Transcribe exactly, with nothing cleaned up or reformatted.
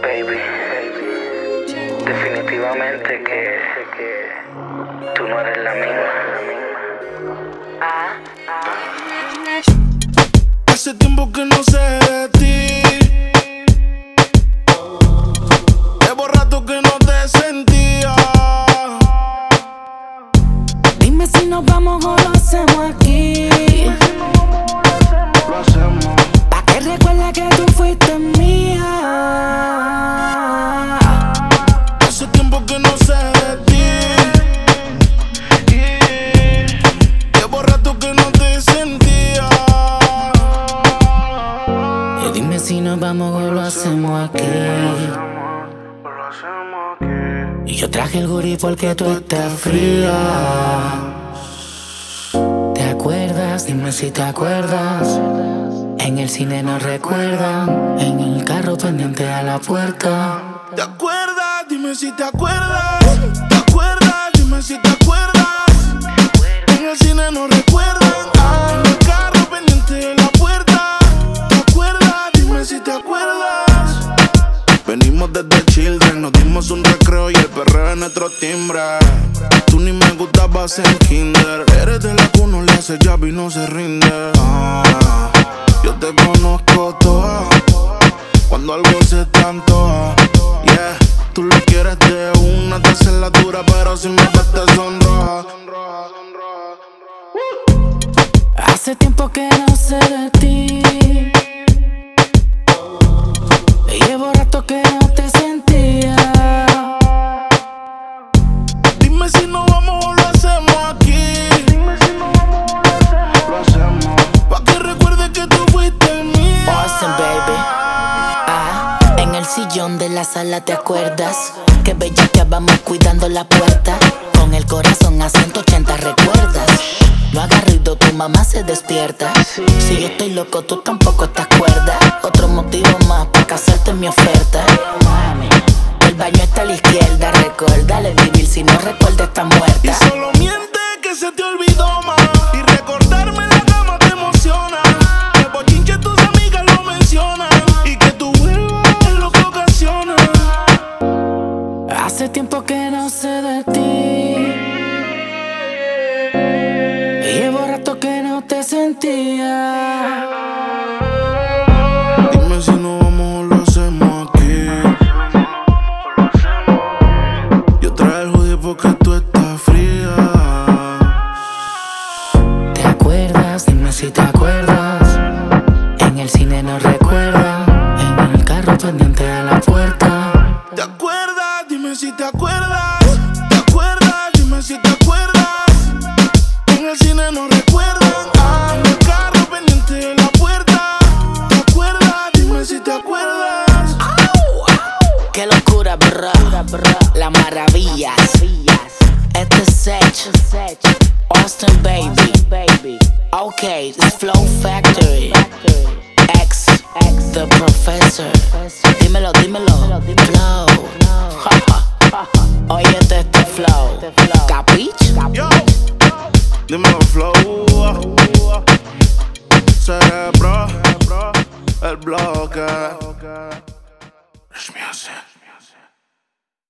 Baby, definitivamente que, que tú no eres la misma. Ah, ah. Hace tiempo que no sé de ti. Llevo rato que no te sentía. Dime si nos vamos o lo hacemos aquí. Lo hacemos. Pa' que recuerde que tú fuiste mía. Hace tiempo que no sé de ti. Yeah. Llevo rato que no te sentía. Y dime si nos vamos o lo hacemos aquí. Lo hacemos aquí. Y yo traje el gurí porque tú estás fría. ¿Te acuerdas? Dime si te acuerdas. En el cine nos recuerdan. En el carro pendiente a la puerta. ¿Te acuerdas? Dime si te acuerdas. ¿Te acuerdas? Dime si te acuerdas. En el cine nos recuerdan. Ah, en el carro pendiente de la puerta. ¿Te acuerdas? Dime si te acuerdas. Venimos desde Children, nos dimos un recreo y el perreo es nuestro timbre. Tú ni me gustabas en kinder. Eres de la que uno le hace jab y no se rinde. Ah, yo te conozco toda. Cuando algo se te antoja, yeah. Tú lo quieres de una, te haces la dura, pero si me ves te sonroja. Hace tiempo que no sé de ti. Llevo rato que no te sentía. Dime si nos vamos o lo hacemos aquí. Dime si nos vamos o lo hacemos. Lo hacemos. Pa' que recuerde que tú fuiste mía. Awesome, baby. Ah, en el sillón de la sala te acuerdas que bellaqueábamos cuidando la puerta. Con el corazón a ciento ochenta recuerdas. Lo agarrido, tu mamá se despierta. Si yo estoy loco, tú tampoco estás cuerda. Otro motivo más para casarte mi oferta. El baño está a la izquierda, recuérdale vivir si no recuerda está muerta. Y solo miente que se te olvidó más. Y recordarme en la cama te emociona. Que bochinche tus amigas lo mencionan. Y que tú vuelvas es lo que ocasiona. Hace tiempo que no sé de ti. Llevo rato que no te sentía. Dime si nos vamos o lo hacemos aquí. Yo traje el hoodie porque tú estás fría. ¿Te acuerdas? Dime si te acuerdas. En el cine nos recuerdan. En el carro pendiente a la puerta. ¿Te acuerdas? Dime si te acuerdas. ¿Te acuerdas? Dime si te acuerdas. En el cine nos recuerdan. Ah, en el carro pendiente de la puerta. ¿Te acuerdas? Dime si te acuerdas. Qué locura, bro. Las maravillas. Este es Sech. Austin, baby. Ok, it's Flow Factory. X, The Professor. Dímelo, dímelo. Flow. Óyete este flow. ¿Capich? Yo, dímelo, flow. Cerebro, el bloque. Es mi hacer.